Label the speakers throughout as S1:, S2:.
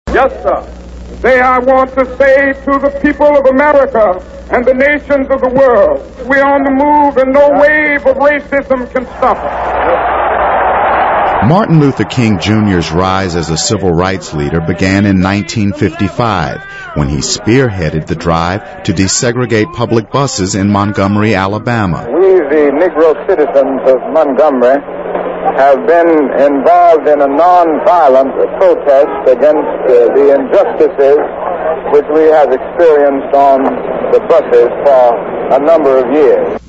S1: Yes, sir. Today I want to say to the people of America and the nations of the world, we're on the move and no wave of racism can stop us.
S2: Martin Luther King Jr.'s rise as a civil rights leader began in 1955 when he spearheaded the drive to desegregate public buses in Montgomery, Alabama.
S3: We, the Negro citizens of Montgomery, have been involved in a nonviolent protest against the injustices which we have experienced on the buses for a number of years.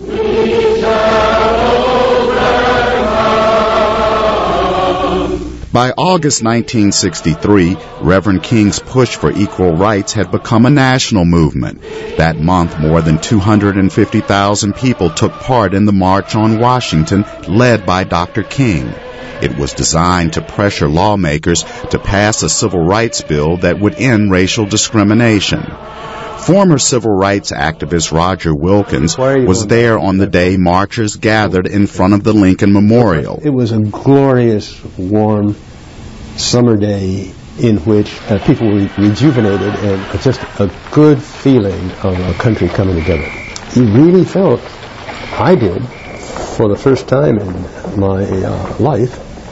S2: By August 1963, Reverend King's push for equal rights had become a national movement. That month, more than 250,000 people took part in the March on Washington, led by Dr. King. It was designed to pressure lawmakers to pass a civil rights bill that would end racial discrimination. Former civil rights activist Roger Wilkins was there on the day marchers gathered in front of the Lincoln Memorial.
S4: It was a glorious, warm summer day in which people were rejuvenated and just a good feeling of a country coming together. You really felt, I did, for the first time in my life,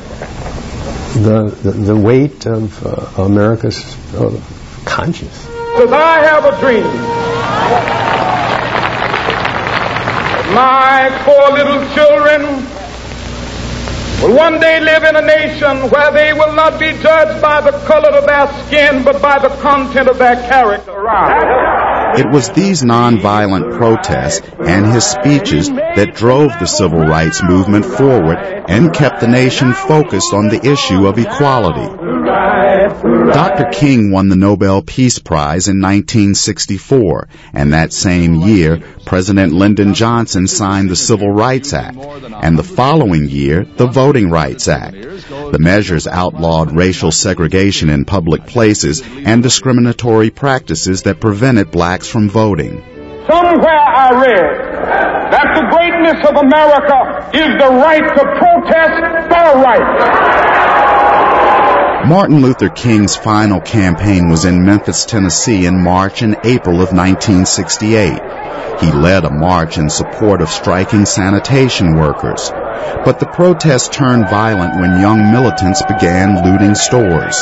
S4: the weight of America's conscience.
S1: Because I have a dream. My 4 little children will one day live in a nation where they will not be judged by the color of their skin, but by the content of their character.
S2: It was these nonviolent protests and his speeches that drove the civil rights movement forward and kept the nation focused on the issue of equality. Dr. King won the Nobel Peace Prize in 1964, and that same year, President Lyndon Johnson signed the Civil Rights Act, and the following year, the Voting Rights Act. The measures outlawed racial segregation in public places and discriminatory practices that prevented blacks from voting.
S1: Somewhere I read that the greatness of America is the right to protest for rights.
S2: Martin Luther King's final campaign was in Memphis, Tennessee in March and April of 1968. He led a march in support of striking sanitation workers. But the protest turned violent when young militants began looting stores.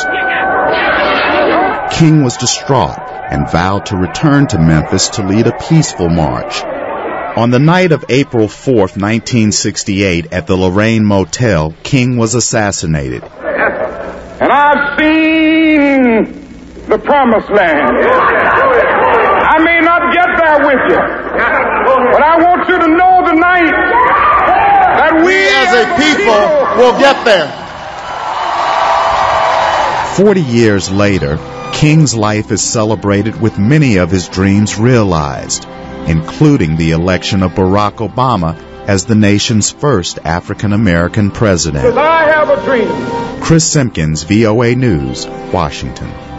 S2: King was distraught and vowed to return to Memphis to lead a peaceful march. On the night of April 4th, 1968, at the Lorraine Motel, King was assassinated.
S1: And I've seen the promised land. I may not get there with you, but I want you to know tonight that we
S5: as a people will get there.
S2: 40 years later, King's life is celebrated with many of his dreams realized, including the election of Barack Obama as the nation's first African-American president.
S1: Because I have a dream.
S2: Chris Simpkins, VOA News, Washington.